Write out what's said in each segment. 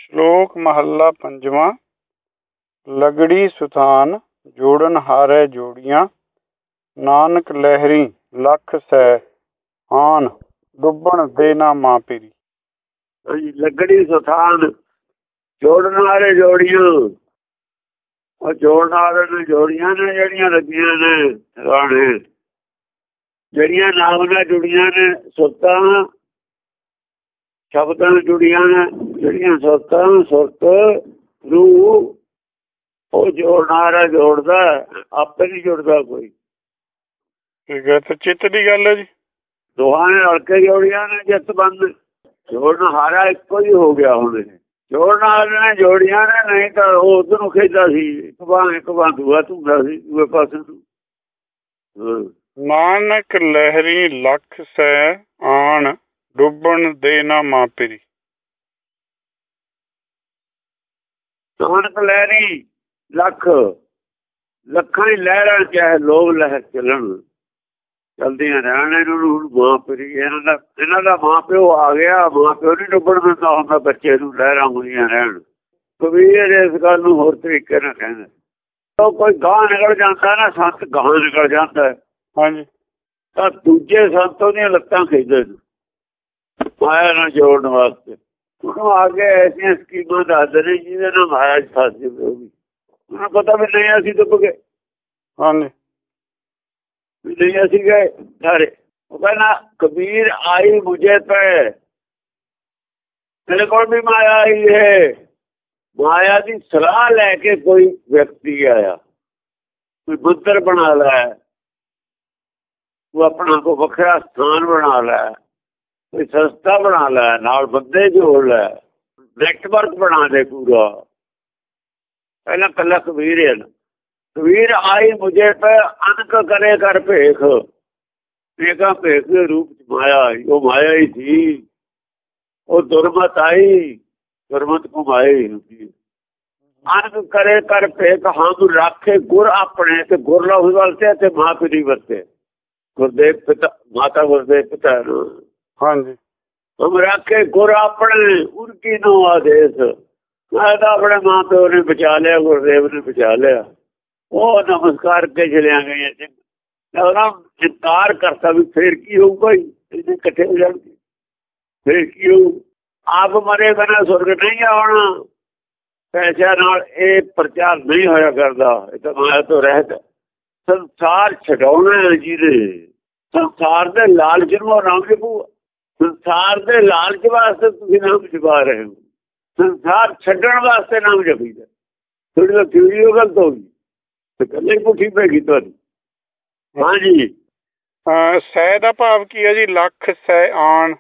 ਸ਼ਲੋਕ ਮਹੱਲਾ ਪੰਜਵਾਂ। ਲਗੜੀ ਸੁਥਾਨ ਜੋੜਨ ਹਾਰੈ ਜੋੜੀਆਂ, ਨਾਨਕ ਲਹਿਰੀ ਲੱਖ ਸੈ ਆਨ ਡੁੱਬਣ ਦੇ ਨਾ ਮਾਂ ਪੀਰੀ। ਲਗੜੀ ਸੁਥਾਨ ਜੋੜਨ ਵਾਲੇ ਜੋੜੀਆਂ, ਉਹ ਜੋੜਨ ਵਾਲੇ ਨੇ ਜੋੜੀਆਂ ਨੇ ਜਿਹੜੀਆਂ ਲੱਗੀਆਂ ਨੇ ਰਾਣੇ, ਜਿਹੜੀਆਂ ਨਾਮ ਨਾਲ ਜੁੜੀਆਂ ਨੇ, ਸੁਰਤਾਂ ਸ਼ਬਦਾਂ ਨਾਲ ਜੁੜੀਆਂ ਨੇ, ਜਿਹੜੀਆਂ ਸੁਰਤਾਂ ਸੁਰਤ ਨੂੰ ਉਹ ਜੋੜਨ ਵਾਲਾ ਜੋੜਦਾ, ਆਪੇ ਨਹੀਂ ਜੁੜਦਾ ਕੋਈ। ਠੀਕ ਹੈ, ਤੇ ਚਿੱਤ ਦੀ ਗੱਲ ਹੈ ਜੀ। ਦੋਹਾਂ ਨੇ ਰਲ ਕੇ ਜੋੜੀਆਂ ਨੇ, ਜਿੱਤ ਬੰਦ ਜੋੜਨ ਹਾਰਾ ਇੱਕੋ ਹੀ ਹੋ ਗਿਆ। ਹੁਣ ਇਹ ਜੋੜਨ ਵਾਲੇ ਨੇ ਜੋੜੀਆਂ ਨੇ, ਨਹੀਂ ਤਾਂ ਉਹ ਉਧਰ ਨੂੰ ਖੇਡਦਾ ਸੀ, ਇੱਕ ਬਾਂਹ ਦੂਆ ਧੁੰਦਾ ਸੀ ਦੂਏ ਪਾਸੇ ਨੂੰ। ਨਾਨਕ ਲਹਿਰੀ ਲੱਖ ਸੈ ਆਣ ਡੁੱਬਣ ਦੇ ਨਾ ਮਾਂ ਪੀਰੀ। ਨਾਨਕ ਲਹਿਰੀ ਲੱਖਾਂ ਹੀ ਲਹਿਰਾਂ ਚਾਹੇ ਲੋਭ ਲਹਿਰ ਚੱਲਣ, ਚਲਦੀਆਂ ਰਹਿਣ। ਇਹਨਾਂ ਨੂੰ ਮਾਂ ਪੀਰੀ, ਇਹਨਾਂ ਦਾ ਮਾਂ ਪਿਓ ਆ ਗਿਆ। ਮਾਂ ਪਿਓ ਨਹੀਂ ਡੁੱਬਣ ਦਿੰਦਾ ਹੁੰਦਾ ਬੱਚੇ ਨੂੰ, ਲਹਿਰਾਂ ਹੁੰਦੀਆਂ ਰਹਿਣ। ਕਬੀਰ ਇਸ ਗੱਲ ਨੂੰ ਹੋਰ ਤਰੀਕੇ ਨਾਲ ਕਹਿੰਦੇ, ਉਹ ਕੋਈ ਗਾਹ ਨਿਕਲ ਜਾਂਦਾ ਨਾ, ਸੰਤ ਗਾਹ ਨਿਕਲ ਜਾਂਦਾ ਹਾਂਜੀ, ਤਾਂ ਦੂਜੇ ਸੰਤ ਉਹਦੀਆਂ ਲੱਤਾਂ ਖਿੱਚਦੇ ਨੇ ਮਾਇਆ ਨਾਲ ਜੋੜਨ ਵਾਸਤੇ। ਉਹਨੂੰ ਆ ਕੇ ਐਸੀਆਂ ਸਕੀਮਾਂ ਦੱਸਦੇ ਨੇ ਜਿਹਦੇ ਨਾਲ ਮਾਇਆ ਚ ਫਸ ਜਾਵੇ। ਉਹਨੂੰ ਪਤਾ ਵੀ ਨਹੀਂ ਅਸੀਂ ਡੁੱਬ ਗਏ, ਹਾਂਜੀ ਵੀ ਨਹੀਂ ਅਸੀਂ ਗਏ ਸਾਰੇ। ਉਹ ਕਹਿੰਦਾ ਕਬੀਰ ਆਈ ਮੁਝੇ ਪੈ, ਤੇਰੇ ਕੋਲ ਵੀ ਮਾਇਆ ਆਈ ਹੈ। ਮਾਇਆ ਦੀ ਸਲਾਹ ਲੈ ਕੇ ਕੋਈ ਵਿਅਕਤੀ ਆਇਆ, ਕੋਈ ਬੁੱਧਰ ਬਣਾ ਲੈ, ਤੂੰ ਆਪਣਾ ਕੋ ਵੱਖਰਾ ਸਥਾਨ ਬਣਾ ਲੈ, ਕੋਈ ਸੰਸਥਾ ਬਣਾ ਲੈ, ਨਾਲ ਬੰਦੇ ਜੋੜ ਲੈ, ਨੈਟਵਰਕ ਬਣਾ ਦੇ ਪੂਰਾ। ਪਹਿਲਾਂ ਕੱਲਾ ਕਬੀਰ ਹੈ ਨਾ। ਕਬੀਰ ਆਈ ਮੁਝੇ ਪੈ ਅਨਕ ਕਰੇ ਕਰ ਭੇਖ, ਭੇਖਾਂ ਭੇਖ ਦੇ ਰੂਪ ਚ ਮਾਇਆ ਆਈ। ਉਹ ਮਾਇਆ ਹੀ ਸੀ, ਉਹ ਦੁਰਮਤ ਆਈ, ਦੁਰਮਤ ਕੋ ਮਾਇਆ ਹੀ ਹੁੰਦੀ। ਅਨਕ ਕਰੇ ਕਰ ਭੇਖ ਹਮ ਰਾਖੇ ਗੁਰ ਆਪਣੇ, ਤੇ ਗੁਰ ਲਫ਼ਜ਼ ਵਰਤੇ ਤੇ ਮਾਂ ਪੀਰੀ ਵਰਤੇ। ਗੁਰਦੇਵ ਪਿਤਾ, ਮਾਤਾ ਗੁਰਦੇਵ ਪਿਤਾ ਹਾਂਜੀ। ਹਮ ਰਾਖੇ ਗੁਰ ਆਪਣੇ, ਉਨਕੀ ਨੋ ਆਦੇਸ਼। ਮੈਂ ਤਾਂ ਆਪਣੇ ਮਾਂ ਪਿਓ ਨੇ ਬਚਾ ਲਿਆ, ਗੁਰਦੇਵ ਨੇ ਬਚਾ ਲਿਆ। ਉਹ ਨਮਸਕਾਰ ਕੇ ਚਲਿਆ ਗਈਆਂ। ਉਹਨਾਂ ਇਨਕਾਰ ਕਰਤਾ ਵੀ ਫੇਰ ਕੀ ਹੋਊਗਾ, ਇਹਦੇ ਇਕੱਠੇ ਹੋ ਜਾਣਗੇ, ਫੇਰ ਕੀ ਹੋਊ। ਆਪ ਮਰੇ ਬਿਨਾਂ ਸੁਰਗ ਨਹੀਂ ਆਉਣਾ। ਪੈਸਿਆਂ ਨਾਲ ਇਹ ਪ੍ਰਚਾਰ ਨਹੀਂ ਹੋਇਆ ਕਰਦਾ, ਇਹ ਤਾਂ ਮਾਇਆ ਤੋਂ ਰਹਿਤ। ਸੰਸਾਰ ਛਡਾਉਣਾ ਜਿਹਦੇ, ਸੰਸਾਰ ਦੇ ਲਾਲਚ ਨੂੰ ਨਾਮ ਜਪੂ। ਸੰਸਾਰ ਦੇ ਲਾਲਚ ਵਾਸਤੇ ਤੁਸੀਂ ਨਾਮ ਜਪਾ ਰਹੇ ਹੋ, ਸੰਸਾਰ ਛੱਡਣ ਵਾਸਤੇ ਨਾਮ ਜਪੀਦਾ। ਥੋੜੀ ਤਾਂ ਥਿਊਰੀ ਉਹ ਗਲਤ ਹੋ ਗਈ, ਤੇ ਕੱਲੇ ਪੁੱਠੀ ਪੈ ਗਈ ਤੁਹਾਨੂੰ। ਹਾਂਜੀ, ਸੈ ਦਾ ਭਾਵ ਕੀ ਹੈ ਜੀ? ਲੱਖ ਸੈ ਆਣ,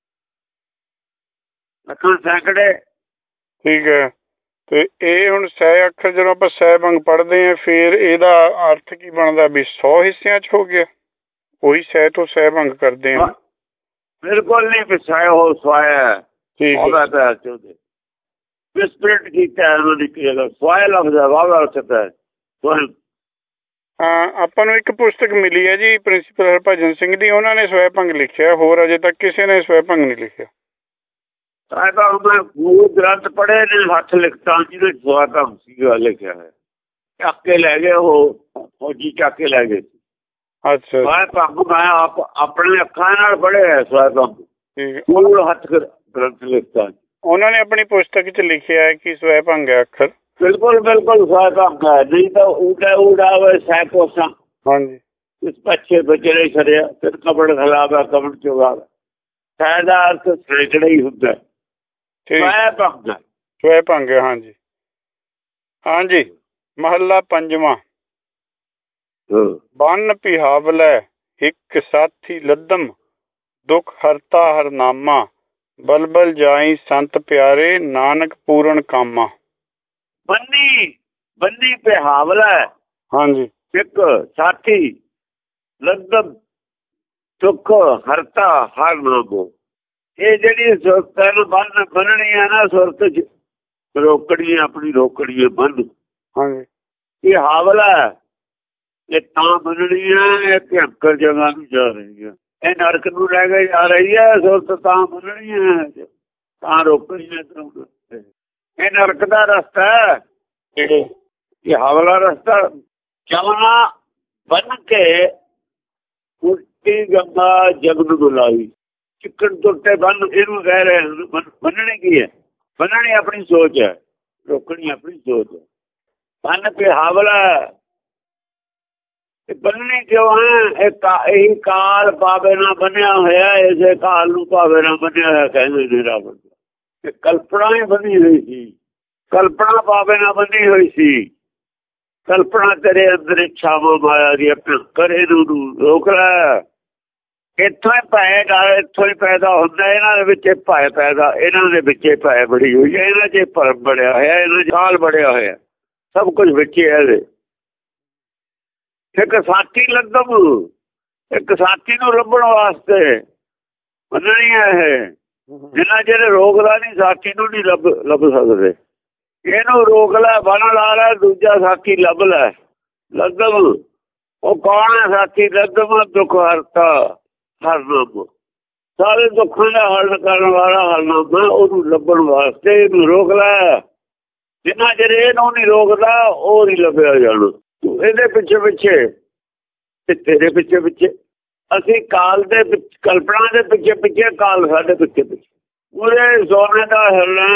ਲੱਖਾਂ ਸੈਂਕੜੇ। ਠੀਕ ਹੈ, ਤੇ ਇਹ ਹੁਣ ਸੈ ਅੱਖਰ ਜਦੋਂ ਆਪਾਂ ਸੈ ਭੰਗ ਪੜ੍ਹਦੇ ਹਾਂ, ਫੇਰ ਇਹਦਾ ਅਰਥ ਕੀ ਬਣਦਾ? ਵੀ 100 ਹਿੱਸਿਆਂ ਚ ਹੋ ਗਿਆ, ਉਹੀ ਸੈ ਤੋਂ ਸੈ ਭੰਗ ਕਰਦੇ ਹਾਂ। ਬਿਲਕੁਲ ਨਹੀਂ ਪਿਛਾਇਆ ਹੋ ਸਵਾਇਆ, ਉਹਦਾ ਤਾਂ ਚਾਹੁੰਦੇ ਵਿਸਪ੍ਰਿਟ ਕੀਤਾ ਉਹਨਾਂ ਦੀ ਕੀ ਸਵਾਇਆ ਲਫ਼ਜ਼ ਹੈ, ਵਾਹ ਅਰਥ ਹੈ। ਆਪਾਂ ਨੂੰ ਇੱਕ ਪੁਸਤਕ ਮਿਲੀ ਹੈ ਜੀ ਪ੍ਰਿੰਸੀਪਲ ਹਰਭਜਨ ਸਿੰਘ ਦੀ, ਉਹਨਾਂ ਨੇ ਸਵੈ ਭੰਗ ਲਿਖਿਆ, ਹੋਰ ਅਜੇ ਤੱਕ ਕਿਸੇ ਨੇ ਸਵੈ ਭੰਗ ਨਹੀਂ ਲਿਖਿਆ। ਮੈਂ ਮੂਲ ਗ੍ਰੰਥ ਪੜ੍ਹੇ ਨੇ, ਹੱਥ ਲਿਖਤਾਂ ਜਿਹਦੇ ਸਵੈ ਭੰਗ ਸੀਗਾ ਲਿਖਿਆ ਹੈ। ਚੱਕ ਕੇ ਲੈ ਗਏ ਉਹ ਫੌਜੀ, ਚੱਕ ਕੇ ਲੈ ਗਏ। ਅੱਛਾ, ਸਵੈ ਭੰਗ ਮੈਂ ਆਪਣੇ ਅੱਖਾਂ ਨਾਲ ਪੜ੍ਹਿਆ ਸਵੈ ਭੰਗ, ਮੂਲ ਹੱਥ ਗ੍ਰੰਥ ਲਿਖਤਾਂ। ਉਹਨਾਂ ਨੇ ਆਪਣੀ ਪੁਸਤਕ ਚ ਲਿਖਿਆ ਹੈ ਕਿ ਸਵੈ ਭੰਗ ਹੈ ਅੱਖਰ। ਬਿਲਕੁਲ ਬਿਲਕੁਲ ਸਵੈ ਭੰਗ ਹੈ, ਨਹੀਂ ਤਾਂ ਉਡਾਵੇ ਸੈਕੋਸਾਂ। ਹਾਂਜੀ, ਇਸ ਪੱਛੇ ਬਚਰੇ ਛੜਿਆ, ਫਿਰ ਕਬੜ ਖਲਾਵਾ ਕਬੜ ਚੁਗਾਵਾ। ਫਾਇਦਾ ਅਰਥ ਸੈਂਕੜਾ ਹੀ ਹੁੰਦਾ। ਸਵੈ ਭੰਗ, ਸਵੈ ਭੰਗ, ਹਾਂਜੀ ਹਾਂਜੀ। ਮਹੱਲਾ ਪੰਜਵਾਂ। ਬੰਨ ਪਿਹਾਵਲੈ ਇੱਕ ਸਾਥੀ ਲੱਦਮ, ਦੁੱਖ ਹਰਤਾ ਹਰਨਾਮਾ, ਬਲਬਲ ਜਾਈ ਸੰਤ ਪਿਆਰੇ, ਨਾਨਕ ਪੂਰਨ ਕਾਮਾ। ਬੰਨੀ ਪਿਹਾਵਲੈ, ਹਾਂਜੀ, ਇੱਕ ਸਾਥੀ ਲੱਦਮ, ਦੁੱਖ ਹਰਤਾ ਹਰਨਾਮੋ। ਇਹ ਜਿਹੜੀ ਸੁਰਤ ਨੂੰ ਬੰਨਣੀ ਹੈ ਨਾ, ਸੁਰਤ ਚ ਰੋਕੜੀ, ਆਪਣੀ ਰੋਕੜੀ ਬੰਨ। ਹਾਂਜੀ, ਇਹ ਹਾਵਲਾ ਇਹ ਤਾਂ ਬੰਨਣੀ ਹੈ, ਇਹ ਭਿਅੰਕਰ ਜਗ੍ਹਾ ਨੂੰ ਜਾ ਰਹੀ ਹੈ, ਇਹ ਨਰਕ ਨੂੰ ਲੈ ਕੇ ਜਾ ਰਹੀ ਹੈ। ਸੁਰਤ ਤਾਂ ਬੰਨਣੀ ਹੈ, ਤਾਂ ਰੋਕਣੀ ਹੈ। ਇਹ ਨਰਕ ਦਾ ਰਸਤਾ ਹੈ, ਇਹ ਹਵਲਾ ਰਸਤਾ। ਜਮਨਾ ਬਨ ਕੇ ਉਲਟੀ ਗੰਗਾ ਜਗਨ ਬੁਲਾਈ, ਚਿੱਕੜ ਟੁੱਟੇ ਬੰਨ ਇਹਨੂੰ ਕਹਿ ਰਹੇ। ਬੰਨਣੇ ਕੀ ਹੈ? ਬੰਨਣੀ ਆਪਣੀ ਸੋਚ ਹੈ, ਰੋਕਣੀ ਆਪਣੀ ਸੋਚ ਹੈ। ਬੰਨ ਕੇ ਹਵਲਾ ਬੰਨਣੀ ਕਿਉਂ ਹੈ? ਇਹੀ ਕਾਲ ਪਾਵੇ ਨਾਲ ਬੰਨਿਆ ਹੋਇਆ, ਇਸੇ ਕਾਲ ਨੂੰ ਪਾਵੇ ਨਾਲ ਬੰਨਿਆ ਹੋਇਆ ਕਹਿੰਦੇ ਨੇ ਰਾਵਣ। ਕਲਪਨਾ ਹੀ ਬੰਨੀ ਹੋਈ ਸੀ, ਕਲਪਨਾ ਪਾਵੇ ਨਾਲ ਬੰਨੀ ਹੋਈ ਸੀ। ਕਲਪਨਾ ਤੇਰੇ ਅੰਦਰ ਇੱਛਾਵਾਂ ਮਾਇਆ ਦੀ ਕਰੇ ਨੂੰ ਰੋਕ ਲੈ। ਇੱਥੋਂ ਹੀ ਇੱਥੋਂ ਹੀ ਪੈਦਾ ਹੁੰਦਾ, ਇਹਨਾਂ ਦੇ ਵਿੱਚ ਭੈ ਪੈਦਾ, ਇਹਨਾਂ ਦੇ ਵਿੱਚ ਭੈ ਬੜੀ ਹੋਈ ਹੈ, ਇਹਨਾਂ 'ਚ ਭਰਮ ਬੜਿਆ ਹੋਇਆ, ਇਹਨਾਂ 'ਚ ਕਾਲ ਬੜਿਆ ਹੋਇਆ, ਸਭ ਕੁਝ ਵਿੱਚ ਹੈ ਇਹਦੇ। ਇੱਕ ਸਾਥੀ ਲੱਭਮ, ਇੱਕ ਸਾਥੀ ਨੂੰ ਲੱਭਣ ਵਾਸਤੇ ਮੰਨਣੀ ਹੈ ਇਹ। ਜਿੰਨਾ ਚਿਰ ਰੋਕਦਾ ਨਹੀਂ ਸਾਥੀ ਨੂੰ ਨਹੀਂ ਲੱਭ ਸਕਦੇ। ਇਹਨੂੰ ਰੋਕ ਲੈ, ਬਨ ਲਾ ਲੈ, ਦੂਜਾ ਸਾਥੀ ਲੱਭ ਲੈ। ਲੱਦਮ ਉਹ ਕੌਣ ਹੈ ਸਾਥੀ? ਲੱਦਮ ਦੁੱਖ ਹਰਤਾ ਹਰਨਾਮ, ਸਾਰੇ ਦੁੱਖਾਂ ਦਾ ਹੱਲ ਕਰਨ ਵਾਲਾ ਹਰਨਾਮ। ਉਹਨੂੰ ਲੱਭਣ ਵਾਸਤੇ ਇਹਨੂੰ ਰੋਕ ਲੈ। ਜਿੰਨਾ ਚਿਰ ਇਹਨੂੰ ਨਹੀਂ ਰੋਕਦਾ ਉਹ ਨਹੀਂ ਲੱਭਿਆ ਜਾਣਾ। ਤੂੰ ਇਹਦੇ ਪਿੱਛੇ ਪਿੱਛੇ ਤੇ ਤੇਰੇ ਪਿੱਛੇ ਪਿੱਛੇ, ਅਸੀਂ ਕਾਲ ਦੇ ਕਲਪਨਾ ਦੇ ਪਿੱਛੇ ਪਿੱਛੇ, ਕਾਲ ਸਾਡੇ ਪਿੱਛੇ ਪਿੱਛੇ। ਉਹਦੇ ਸੋਨੇ ਦਾ ਹਿਰਨਾ,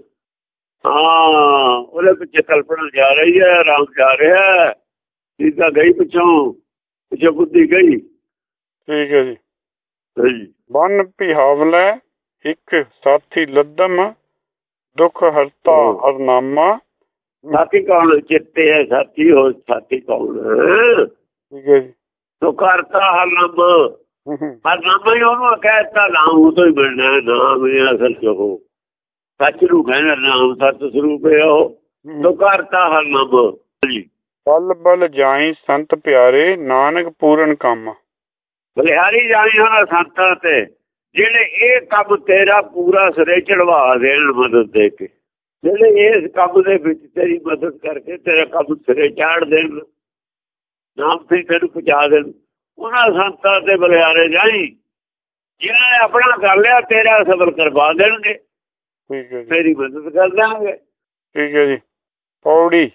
ਹਾਂ ਉਹਦੇ ਪਿੱਛੇ ਕਲਪਨਾ ਜਾ ਰਹੀ ਹੈ, ਰਾਮ ਜਾ ਰਿਹਾ। ਸੀਤਾ ਗਈ ਪਿੱਛੋਂ ਬੁੱਧੀ ਗਈ। ਠੀਕ ਹੈ ਜੀ। ਬੰਨ ਪਿਹਾਵਲੇ ਇੱਕ ਸਾਥੀ ਲੱਦਮ, ਦੁੱਖ ਹਰਤਾ ਹਰਨਾਮਾ। ਸਾਥੀ ਕੌਣ? ਚਿੱਤੇ ਹੈ ਸਾਥੀ, ਹੋਰ ਸਾਥੀ ਕੌਣ? ਠੀਕ ਹੈ ਜੀ। ਦੁੱਖ ਹਰਤਾ ਹਰਨਾਮਾ, ਹਰਨਾਮਾ ਹੀ ਉਹਨੂੰ ਕਹਿਤਾ, ਨਾਮ ਉਹ ਤੋਂ ਹੀ ਮਿਲਣਾ। ਨਾਮ ਇਹ ਅਸਲ ਚ ਉਹ ਸੱਚ ਨੂੰ ਕਹਿੰਦਾ, ਨਾਮ ਸੱਚ ਸਰੂਪ ਹੈ ਉਹ। ਦੁੱਖ ਹਰਤਾ ਹਰਨਾਮਾ। ਬਲ ਬਲ ਜਾਈ ਸੰਤ ਪਿਆਰੇ, ਨਾਨਕ ਪੂਰਨ ਕੰਮ। ਬਲਿਹਾਰੀ ਜਾਈ ਉਹਨਾਂ ਸੰਤਾਂ ਤੇ ਜਿਹੜੇ ਇਹ ਕੰਮ ਤੇਰਾ ਪੂਰਾ ਸਿਰੇ ਚੜਵਾ ਦੇਣ, ਮਦਦ ਦੇ ਕੇ, ਜਿਹੜੇ ਇਸ ਕੰਮ ਦੇ ਵਿੱਚ ਤੇਰੀ ਮਦਦ ਕਰਕੇ ਤੇਰਾ ਕੰਮ ਸਿਰੇ ਚਾੜ ਦੇਣ, ਨਾਮ ਤੇ ਤੈਨੂੰ ਪਹੁੰਚਾ ਦੇਣ। ਉਹਨਾਂ ਸੰਤਾਂ ਤੇ ਬਲਿਹਾਰੇ ਜਾਈ ਜਿਨ੍ਹਾਂ ਨੇ ਆਪਣਾ ਕਰ ਲਿਆ, ਤੇਰਾ ਸਬਰ ਕਰਵਾ ਦੇਣਗੇ, ਤੇਰੀ ਮਦਦ ਕਰ ਦੇਣਗੇ। ਠੀਕ ਹੈ ਜੀ। ਪੌੜੀ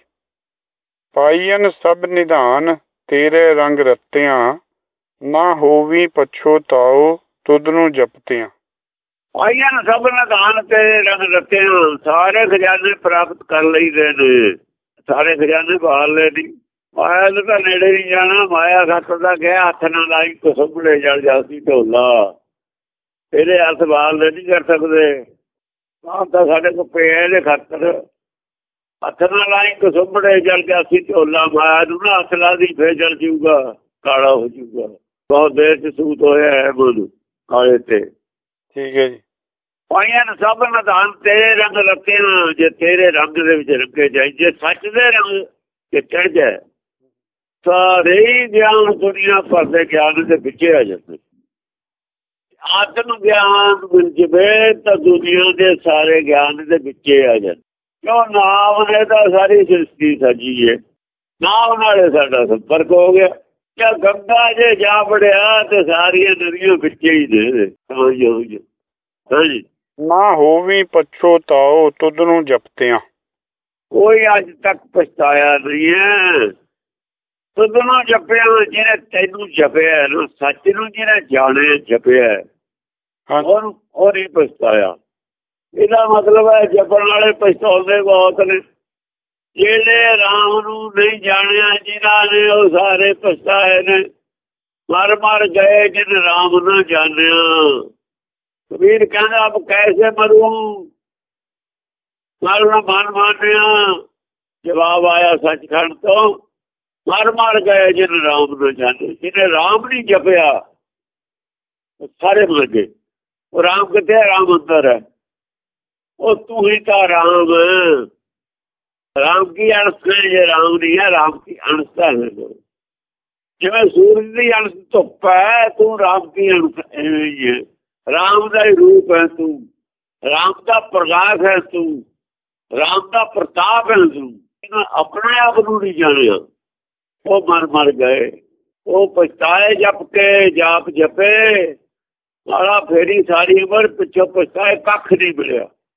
ਪਾਈਨ ਸਭ ਨਿਧਾਨ, ਤੇਰੇ ਰੰਗ ਰਤਿਆਂ, ਨਾ ਹੋਵੀ ਪਛੋਤਾਓ ਤੁਧ ਨੂੰ ਜਪਤਿਆਂ। ਪਾਈਨ ਸਭ ਨਿਧਾਨ, ਤੇਰੇ ਰੰਗ ਰਤਿਆਂ, ਸਾਰੇ ਖਜ਼ਾਨੇ ਪ੍ਰਾਪਤ ਕਰ ਲਈਦੇ ਨੇ, ਸਾਰੇ ਖਜ਼ਾਨੇ ਬਾਹਰ ਲੈ ਦੀ। ਮਾਇਆ ਨੂੰ ਤਾਂ ਨੇੜੇ ਨਹੀਂ ਜਾਣਾ, ਮਾਇਆ ਖਾਤਰ ਦਾ ਗਿਆ, ਹੱਥ ਨਾਲ ਲਾਈ ਕੁਸੁੰਭੜੇ ਜਲ ਜਾਸੀ ਢੋਲਾ, ਇਹਦੇ ਹੱਥ ਬਾਹਰ ਲੈ ਨਹੀਂ ਕਰ ਸਕਦੇ। ਆਹ ਤਾਂ ਸਾਡੇ ਕੋਲ ਪਿਆ ਇਹਦੇ ਖਾਤਰ, ਹੱਥ ਨਾਲ ਲਾਈ ਕੁਸੁੰਭੜੇ ਜਲ ਜਾਸੀ ਢੋਲਾ। ਮਾਇਆ ਨੂੰ ਨਾ ਹੱਥ ਲਾ ਦੀ, ਫੇਰ ਜਲ ਜੂਗਾ, ਕਾਲਾ ਹੋ ਜੂਗਾ। ਬਹੁਤ ਦੇਰ ਚ ਸੂਤ ਹੋਇਆ ਹੈ ਮਨ ਕਾਲੇ ਤੇ। ਠੀਕ ਹੈ ਜੀ। ਪਾਈਆਂ ਸਭ ਨਿਧਾਨ, ਤੇਰੇ ਰੰਗ ਲੱਤੇ ਨਾ, ਜੇ ਤੇਰੇ ਰੰਗ ਦੇ ਵਿੱਚ ਰੰਗੇ ਜਾਈ, ਜੇ ਸੱਚ ਦੇ ਰੰਗ ਤੇ ਚੜ ਜਾਏ, ਸਾਰੇ ਗਿਆਨ ਦੁਨੀਆ ਭਰ ਦੇ ਗਿਆਨ ਦੇ ਪਿੱਛੇ ਆ ਜਾਂਦੇ। ਆਤਮ ਗਿਆਨ ਮਿਲ ਜਵੇ ਤਾਂ ਦੁਨੀਆ ਦੇ ਸਾਰੇ ਗਿਆਨ ਦੇ ਪਿੱਛੇ ਆ ਜਾਂਦੇ। ਕਿਉਂ? ਨਾਮ ਨੇ ਤਾਂ ਸਾਰੀ ਸ੍ਰਿਸ਼ਟੀ ਸਜੀ ਹੈ, ਨਾਮ ਨਾਲੇ ਸਾਡਾ ਸੰਪਰਕ ਹੋ ਗਿਆ। ਜਾਂ ਗੰਗਾ ਜੇ ਜਾ ਵੜਿਆ ਤੇ ਸਾਰੀਆਂ ਨਦੀਆਂ ਵਿੱਚੇ ਹੀ ਨੇ। ਹਾਂਜੀ। ਨਾ ਹੋਵੀ ਪਛੋਤਾਓ ਤੁਧ ਨੂੰ ਜਪਤਿਆਂ, ਕੋਈ ਅੱਜ ਤੱਕ ਪਛਤਾਇਆ ਨਹੀਂ ਹੈ। ਤੁਧ ਨੂੰ ਜਪਿਆ, ਜਿਹਨੇ ਤੈਨੂੰ ਜਪਿਆ ਨਾ, ਸੱਚ ਨੂੰ ਜਿਹਨੇ ਜਾਣਿਆ ਜਪਿਆ, ਉਹ ਨਹੀਂ ਪਛਤਾਇਆ। ਇਹਦਾ ਮਤਲਬ ਹੈ ਜਪਣ ਵਾਲੇ ਪਛਤਾਉਂਦੇ ਬਹੁਤ ਨੇ। ਜਿਹੜੇ ਰਾਮ ਨੂੰ ਨਹੀਂ ਜਾਣਿਆ ਜਿਨ੍ਹਾਂ ਨੇ, ਉਹ ਸਾਰੇ ਪਛਤਾਏ ਨੇ। ਮਰ ਮਰ ਗਏ ਜਿਨ ਰਾਮ ਨਾ ਜਾਣਿਆ। ਕਬੀਰ ਕਹਿੰਦਾ ਅਬ ਕੈਸੇ ਮਰੂ, ਮਰਨਾ ਮਨ ਮਾਨਿਆ। ਜਵਾਬ ਆਇਆ ਸੱਚਖੰਡ ਤੋਂ, ਮਰ ਮਰ ਗਏ ਜਿਨ ਰਾਮ ਨਾ ਜਾਣੇ। ਜਿਹਨੇ ਰਾਮ ਨਹੀਂ ਜਪਿਆ ਸਾਰੇ ਮਰ ਗਏ। ਉਹ ਰਾਮ ਕਿੱਥੇ ਹੈ? ਰਾਮ ਅੰਦਰ ਹੈ। ਉਹ ਤੂੰ ਹੀ ਤਾਂ ਰਾਮ ਹੈ। ਰਾਮ ਕੀ ਅੰਸ਼ ਹੈ? ਜੇ ਰਾਮ ਨਹੀਂ ਹੈ, ਰਾਮ ਕੀ ਅੰਸ਼ ਹੈ। ਜਿਵੇਂ ਸੂਰਜ ਦੀ ਅੰਸ਼ ਧੁੱਪ ਹੈ, ਤੂੰ ਰਾਮ ਕੀ ਅੰਸ਼ ਹੈ। ਰਾਮ ਦਾ ਹੀ ਰੂਪ ਹੈ ਤੂੰ, ਰਾਮ ਦਾ ਪ੍ਰਕਾਸ਼ ਹੈ ਤੂੰ, ਰਾਮ ਦਾ ਪ੍ਰਤਾਪ ਹੈ ਤੂੰ। ਆਪਣੇ ਆਪ ਨੂੰ ਨਹੀਂ ਜਾਣਿਆ, ਉਹ ਮਰ ਮਰ ਗਏ। ਉਹ ਪਛਤਾਏ ਜਪ ਕੇ, ਜਾਪ ਜਪੇ ਵਾਲਾ ਫੇਰੀ ਸਾਰੀ ਉਮਰ ਪਿੱਛੋਂ ਪਛਤਾਏ, ਕੱਖ ਨਹੀਂ ਮਿਲਿਆ।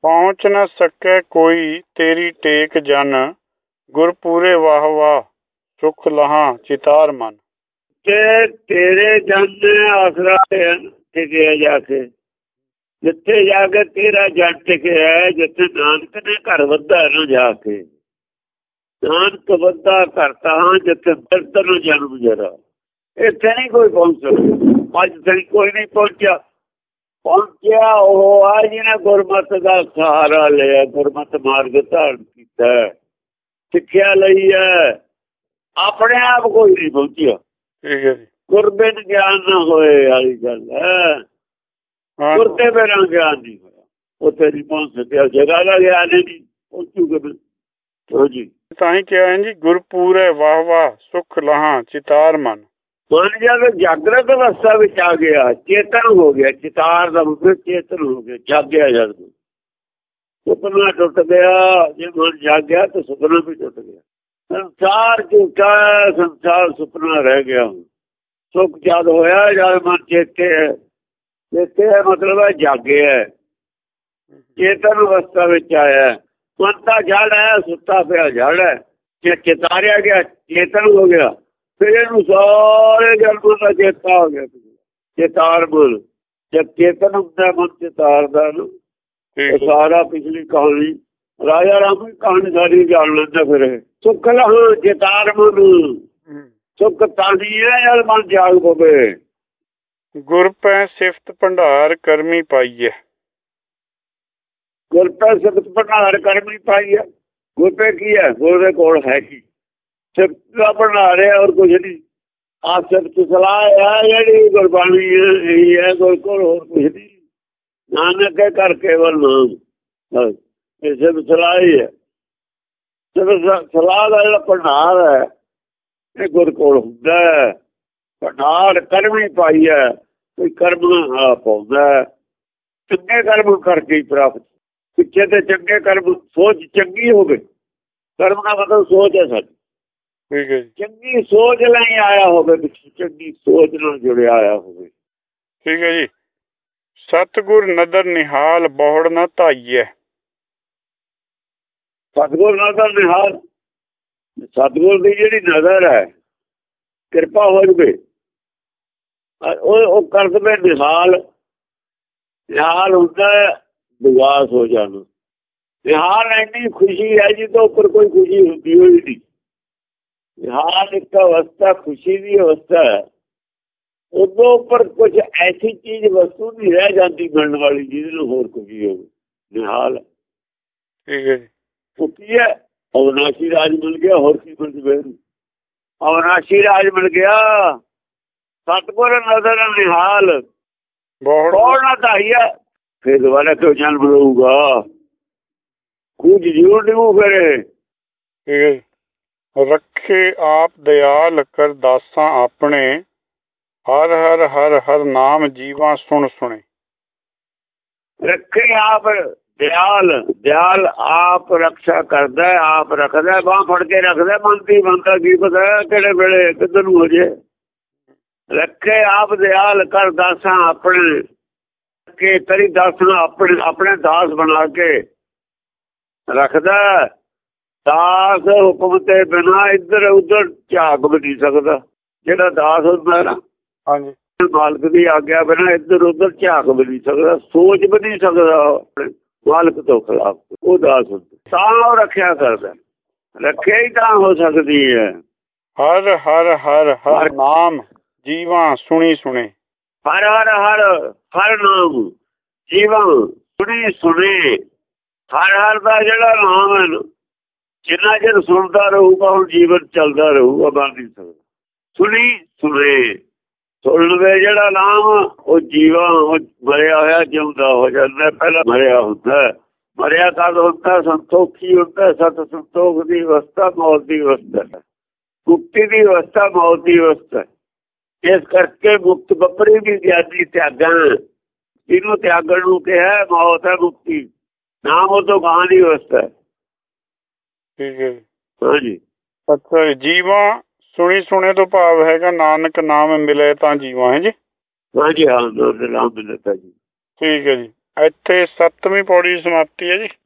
ਪਹੁੰਚ ਨ ਸਕੈ ਕੋਈ ਤੇਰੀ ਟੇਕ ਜਨ, ਗੁਰ ਪੂਰੇ ਵਾਹ ਵਾਹ ਸੁਖ ਲਹਾਂ ਚਿਤਾਰ ਮਨ। ਤੇ ਤੇਰੇ ਜਨ ਆਸਰਾ ਟਿਕਿਆ ਜਾ ਕੇ, ਜਿੱਥੇ ਜਾ ਕੇ ਤੇਰਾ ਜਨ ਟਿਕਿਆ, ਜਿੱਥੇ ਨਾਨਕ ਨੇ ਘਰ ਵੱਧਾ ਨਾ ਜਾ ਕੇ, ਨਾਨਕ ਵੱਧਾ ਕਰਤਾ ਹਾਂ ਜਿੱਥੇ ਬਿਰਧ ਨੂੰ ਜਨਮ ਜਰਾ। ਇੱਥੇ ਨਹੀਂ ਕੋਈ ਪਹੁੰਚ ਸਕਦਾ, ਅੱਜ ਤੱਕ ਕੋਈ ਨਹੀਂ ਪਹੁੰਚਿਆ। ਪਹੁੰਚਿਆ ਉਹ ਆ ਜਿਹਨੇ ਗੁਰਮਤ ਦਾ ਸਹਾਰਾ ਲਿਆ, ਗੁਰਮਤ ਮਾਰਗ ਧਾਰਨ ਕੀਤਾ, ਸਿੱਖਿਆ ਲਈ ਹੈ। ਆਪਣੇ ਆਪ ਕੋਈ ਨਹੀਂ ਪਹੁੰਚਿਆ। ਗੁਰਬਿਨ ਗਿਆਨ ਨਾ ਹੋਏ ਵਾਲੀ ਗੱਲ ਹੈ, ਗੁਰਤੇ ਬਿਨਾਂ ਗਿਆਨ ਨਹੀਂ ਹੋਇਆ, ਉੱਥੇ ਨਹੀਂ ਪਹੁੰਚ ਸਕਿਆ। ਜਗ੍ਹਾ ਦਾ ਗਿਆਨ ਹੀ ਨਹੀਂ ਪਹੁੰਚੂਗਾ। ਹਾਂਜੀ, ਤਾਂ ਹੀ ਕਿਹਾ ਹੈ ਜੀ, ਗੁਰਪੂਰੇ ਵਾਹ ਵਾਹ ਸੁਖ ਲਹਾਂ ਚਿਤਾਰ ਮਨ। ਮਨ ਜਦ ਜਾਗਰਤ ਅਵਸਥਾ ਵਿੱਚ ਆ ਗਿਆ, ਚੇਤਨ ਹੋ ਗਿਆ, ਚਿਤਾਰ ਦਾ ਮਤਲਬ ਚੇਤਨ ਹੋ ਗਿਆ, ਜਾਗਿਆ। ਜਦ ਸੁਪਨਾ ਟੁੱਟ ਗਿਆ, ਜੇ ਮਨ ਜਾਗਿਆ ਤਾਂ ਸੁਪਨਾ ਵੀ ਟੁੱਟ ਗਿਆ। ਸੰਸਾਰ ਝੂਠਾ, ਸੰਸਾਰ ਸੁਪਨਾ ਰਹਿ ਗਿਆ। ਸੁਖ ਜਦ ਹੋਇਆ, ਜਦ ਮਨ ਚੇਤੇ ਮਤਲਬ ਹੈ ਜਾਗਿਆ, ਚੇਤਨ ਅਵਸਥਾ ਵਿੱਚ ਆਇਆ। ਮਨ ਤਾਂ ਜੜ ਹੈ, ਸੁੱਤਾ ਪਿਆ ਜੜ ਹੈ। ਜੇ ਚਿਤਾਰਿਆ ਗਿਆ, ਚੇਤਨ ਹੋ ਗਿਆ, ਫਿਰ ਇਹਨੂੰ ਸਾਰੇ ਜਨਮਾਂ ਦਾ ਚੇਤਾ ਹੋ ਗਿਆ। ਚੇਤਾਰ ਬੋਲ, ਜਦ ਚੇਤਨ ਹੁੰਦਾ ਮਨ ਚਿਤਾਰਦਾ ਨੂੰ, ਸਾਰਾ ਪਿਛਲੀ ਕਹਾਣੀ ਰਾਜਾ ਰਾਮ ਦੀ ਕਹਾਣੀ ਸਾਰੀ ਜਾਣ ਲੈਂਦਾ। ਫਿਰ ਸੁੱਖ ਲਹਾਂ ਚਿਤਾਰ ਮਨ, ਸੁੱਖ ਤਾਂ ਹੀ ਹੈ ਜਦ ਮਨ ਜਾਗ ਪਵੇ। ਗੁਰ ਪੈ ਸਿਫਤ ਭੰਡਾਰ ਕਰਮੀ ਪਾਈਐ, ਗੁਰ ਪੈ ਸਿਫਤ ਭੰਡਾਰ ਕਰਮੀ ਪਾਈਐ। ਗੁਰ ਪੈ ਕੀ ਹੈ? ਗੁਰ ਦੇ ਕੋਲ ਹੈ ਕੀ? ਸਿਫਤ ਦਾ ਭੰਡਾਰ ਹੈ, ਔਰ ਕੁਝ ਨਹੀਂ। ਆ ਸਿਫਤ ਸਲਾਹ ਹੈ ਜਿਹੜੀ ਗੁਰਬਾਣੀ ਇਹੀ ਹੈ, ਕੋਈ ਕੋਲ ਹੋਰ ਕੁਝ ਨਹੀਂ। ਨਾਨਕ ਕੇ ਕਰ ਕੇਵਲ ਨਾਮ, ਇਹ ਸਿਫਤ ਸਲਾਹ ਹੀ ਹੈ। ਸਿਫਤ ਸਲਾਹ ਦਾ ਜਿਹੜਾ ਭੰਡਾਰ ਹੈ, ਇਹ ਗੁਰ ਕੋਲ ਹੁੰਦਾ ਹੈ। ਭੰਡਾਰ ਕਰਮੀ ਪਾਈ ਹੈ, ਕੋਈ ਕਰਮ ਪਾਉਂਦਾ, ਚੰਗੇ ਕਰਮ ਕਰਕੇ ਹੀ ਪ੍ਰਾਪਤ। ਪਿੱਛੇ ਤੇ ਚੰਗੇ ਕਰਮ, ਸੋਚ ਚੰਗੀ ਹੋਵੇ। ਕਰਮ ਦਾ ਮਤਲਬ ਸੋਚ ਹੈ ਸਾਡੀ। ਠੀਕ ਹੈ, ਚੰਗੀ ਸੋਚ ਲਈ ਆਇਆ ਹੋਵੇ, ਪਿੱਛੇ ਚੰਗੀ ਸੋਚ ਨਾਲ ਜੁੜਿਆ ਆਇਆ ਹੋਵੇ। ਠੀਕ ਹੈ ਜੀ। ਸਤਿਗੁਰ ਨਦਰ ਨਿਹਾਲ ਬਹੁੜ ਨਾ ਧਾਈਐ, ਸਤਿਗੁਰ ਨਦਰ ਨਿਹਾਲ, ਸਤਿਗੁਰ ਦੀ ਜਿਹੜੀ ਨਜ਼ਰ ਹੈ, ਕਿਰਪਾ ਹੋ ਜਵੇ, ਉਹ ਕਰ ਦਵੇ ਨਿਹਾਲ। ਨਿਹਾਲ ਹੁੰਦਾ ਵਿਗਾਸ ਹੋ ਜਾਣਾ। ਨਿਹਾਲ ਇੰਨੀ ਖੁਸ਼ੀ ਹੈ ਜੀ ਤੋਂ ਉੱਪਰ ਕੋਈ ਖੁਸ਼ੀ ਹੁੰਦੀ ਹੋਈ ਨਹੀਂ। ਨਿਹਾਲ ਇੱਕ ਅਵਸਥਾ, ਖੁਸ਼ੀ ਦੀ ਅਵਸਥਾ ਹੈ। ਉਦੋਂ ਉੱਪਰ ਕੁਝ ਐਸੀ ਚੀਜ਼ ਵਸਤੂ ਨਹੀਂ ਰਹਿ ਜਾਂਦੀ ਮਿਲਣ ਵਾਲੀ ਜਿਹਦੇ ਨੂੰ ਹੋਰ ਖੁਸ਼ੀ ਹੋਵੇ। ਨਿਹਾਲ ਠੀਕ ਹੈ ਜੀ। ਉਹ ਕੀ ਹੈ? ਅਵਨਾਸ਼ੀ ਰਾਜ ਮਿਲ ਗਿਆ, ਹੋਰ ਕੀ ਮਿਲ ਜਵੇ? ਅਵਨਾਸ਼ੀ ਰਾਜ ਮਿਲ ਗਿਆ। ਸਤਿਗੁਰ ਨਜ਼ਰ ਨਿਹਾਲ ਬਹੁੜ ਨਾ ਧਾਈਐ, ਫਿਰ ਦੁਬਾਰਾ ਕਿਉਂ ਜਨਮ ਲਊਗਾ? ਕੁਝ ਜੀਵ ਨਿਊ ਫਿਰ। ਰੱਖੇ ਆਪ ਦਿਆਲ ਕਰ ਦਾਸਾਂ ਆਪਣੇ, ਹਰ ਹਰ ਹਰ ਹਰ ਨਾਮ ਜੀਵਾਂ ਸੁਣ ਸੁਣੇ। ਰੱਖੇ ਆਪ ਦਿਆਲ, ਦਿਆਲ ਆਪ ਰਕਸ਼ਾ ਕਰਦਾ, ਆਪ ਰੱਖਦਾ, ਬਾਂਹ ਫੜ ਕੇ ਰੱਖਦਾ। ਮੰਨਦੀ ਬੰਦਾ ਕੀ ਪਤਾ ਕਿਹੜੇ ਵੇਲੇ ਕਿੱਧਰ ਨੂੰ ਹੋ ਜੇ। ਰੱਖੇ ਆਪ ਦਿਆਲ ਕਰ ਦਾਸਾਂ ਆਪਣੇ, ਕੇ ਕਰੀ ਦਾਸਾਂ ਆਪਣੇ, ਆਪਣੇ ਦਾਸ ਬਣਾ ਕੇ ਰੱਖਦਾ। ਦਾਸ ਹੁਕਮ ਤੇ ਬਿਨਾਂ ਇੱਧਰ ਉੱਧਰ ਝਾਕ ਵੀ ਨਹੀਂ ਸਕਦਾ। ਜਿਹੜਾ ਦਾਸ ਹੁੰਦਾ ਨਾ, ਹਾਂਜੀ, ਮਾਲਕ ਦੀ ਆਗਿਆ ਬਿਨਾਂ ਇੱਧਰ ਉੱਧਰ ਝਾਕ ਵੀ ਨਹੀਂ ਸਕਦਾ, ਸੋਚ ਵੀ ਨਹੀਂ ਸਕਦਾ ਆਪਣੇ ਮਾਲਕ ਤੋਂ ਖਿਲਾਫ। ਉਹ ਦਾਸ ਹੁੰਦਾ, ਤਾਂ ਉਹ ਰੱਖਿਆ ਕਰਦਾ। ਰੱਖਿਆ ਹੀ ਤਾਂ ਹੋ ਸਕਦੀ ਹੈ। ਹਰ ਹਰ ਹਰ ਹਰ ਨਾਮ ਜੀਵਾਂ ਸੁਣੀ ਸੁਣੇ। ਹਰ ਹਰ ਹਰ ਹਰ ਨਾਮ ਜੀਵਾਂ ਸੁਣੀ ਸੁਣੇ। ਹਰ ਹਰ ਦਾ ਜਿਹੜਾ ਨਾਮ ਹੈ ਨਾ, ਜਿੰਨਾ ਚਿਰ ਸੁਣਦਾ ਰਹੂਗਾ ਹੁਣ ਜੀਵਨ ਚੱਲਦਾ ਰਹੂਗਾ, ਬਣ ਨਹੀਂ ਸਕਦਾ। ਸੁਣੀ ਸੁਣੇ, ਸੁਣ ਲਵੇ ਜਿਹੜਾ ਨਾਮ, ਉਹ ਜੀਵਾਂ, ਉਹ ਮਰਿਆ ਹੋਇਆ ਜਿਉਂਦਾ ਹੋ ਜਾਂਦਾ। ਪਹਿਲਾਂ ਮਰਿਆ ਹੁੰਦਾ, ਮਰਿਆ ਕਦ ਹੁੰਦਾ? ਸੰਤੋਖੀ ਹੁੰਦਾ। ਸਤ ਸੰਤੋਖ ਦੀ ਅਵਸਥਾ ਮੌਤ ਦੀ ਅਵਸਥਾ, ਮੁਕਤੀ ਦੀ ਅਵਸਥਾ ਮੌਤ ਦੀ ਅਵਸਥਾ। ਇਸ ਕਰਕੇ ਮੁਕਤ ਬੱਪਰੀ ਵੀ ਗਿਆਨੀ ਤਿਆਗਣ, ਇਹਨੂੰ ਤਿਆਗਣ ਨੂੰ ਕਿਹਾ ਮੌਤ ਹੈ ਮੁਕਤੀ। ਨਾਮ ਉਹ ਤੋਂ ਗਾਂ ਦੀ ਅਵਸਥਾ। ਠੀਕ ਹੈ, ਹਾਂਜੀ। ਅੱਛਾ, ਜੀਵਾਂ ਸੁਣੀ ਸੁਣੇ ਤੋਂ ਭਾਵ ਹੈਗਾ ਨਾਨਕ ਨਾਮ ਮਿਲੇ ਤਾਂ ਜੀਵਾਂ ਹੈ ਜੀ। ਹਾਂਜੀ ਹਾਂ, ਨਾਮ ਮਿਲਦਾ ਜੀ। ਠੀਕ ਹੈ ਜੀ। ਇੱਥੇ 7ਵੀਂ ਪੌੜੀ ਸਮਾਪਤੀ ਹੈ ਜੀ।